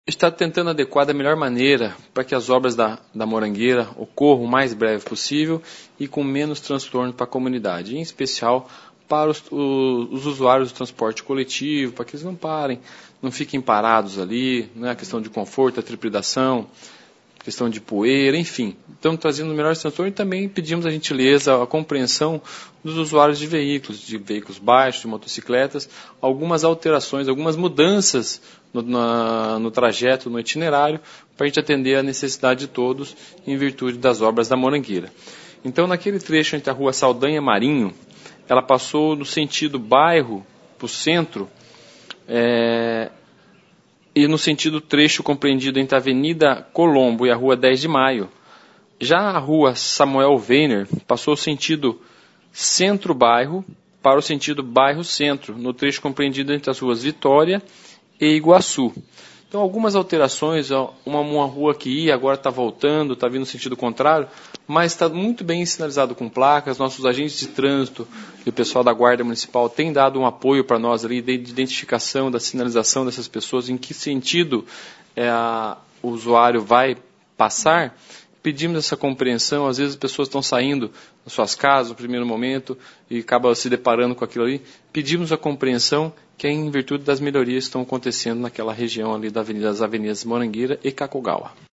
Está tentando adequar da melhor maneira para que as obras da Morangueira ocorram o mais breve possível e com menos transtorno para a comunidade, em especial para os usuários do transporte coletivo, para que eles não parem, não fiquem parados ali, né? A questão de conforto, a trepidação, questão de poeira, enfim. Estamos trazendo o melhor transtorno e também pedimos a gentileza, a compreensão dos usuários de veículos baixos, de motocicletas, algumas alterações, algumas mudanças no trajeto, no itinerário, para a gente atender a necessidade de todos em virtude das obras da Morangueira. Então, naquele trecho entre a rua Saldanha Marinho, ela passou no sentido bairro para o centro, e no sentido trecho compreendido entre a Avenida Colombo e a Rua 10 de Maio. Já a Rua Samuel Weiner passou o sentido centro-bairro para o sentido bairro-centro, no trecho compreendido entre as ruas Vitória e Iguaçu. Então, algumas alterações, uma rua que ia, agora está voltando, está vindo no sentido contrário, mas está muito bem sinalizado com placas. Nossos agentes de trânsito e o pessoal da Guarda Municipal têm dado um apoio para nós ali, de identificação, da sinalização dessas pessoas, em que sentido o usuário vai passar. Pedimos essa compreensão. Às vezes as pessoas estão saindo das suas casas no primeiro momento e acabam se deparando com aquilo ali. Pedimos a compreensão, que é em virtude das melhorias que estão acontecendo naquela região ali das avenidas Morangueira e Kakogawa.